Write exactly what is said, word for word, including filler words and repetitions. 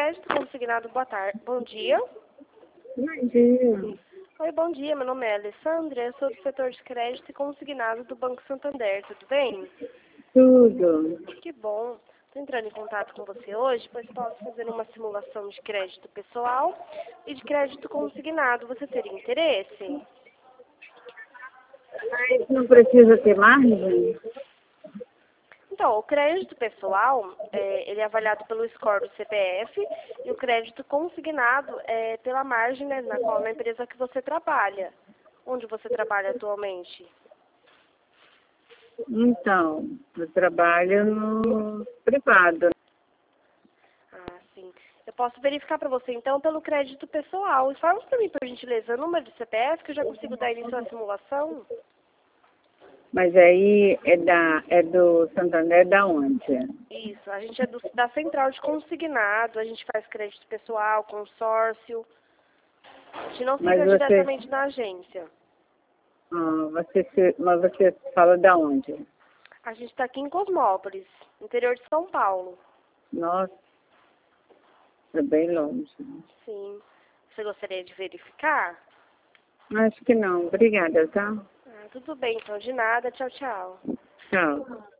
Crédito Consignado, boa tarde. Bom dia. Bom dia. Oi, bom dia. Meu nome é Alessandra, eu sou do setor de crédito e consignado do Banco Santander. Tudo bem? Tudo. Que bom. Estou entrando em contato com você hoje, pois posso fazer uma simulação de crédito pessoal e de crédito consignado. Você teria interesse? Mas não precisa ter margem? Então, o crédito pessoal, é, ele é avaliado pelo score do C P F e o crédito consignado é pela margem, né, na qual na empresa que você trabalha. Onde você trabalha atualmente? Então, eu trabalho no privado. Ah, sim. Eu posso verificar para você, então, pelo crédito pessoal. Fala para mim, por gentileza, o número do C P F, que eu já consigo dar início à simulação. Mas aí é, da, é do Santander da onde? Isso, a gente é do, da central de consignado, a gente faz crédito pessoal, consórcio. A gente não Mas fica você, diretamente na agência. ah, você, se- mas você fala da onde? A gente está aqui em Cosmópolis, interior de São Paulo. Nossa, é bem longe. Sim. Você gostaria de verificar? Acho que não. Obrigada, tá? Ah, tudo bem, então, de nada. Tchau, tchau. Tchau.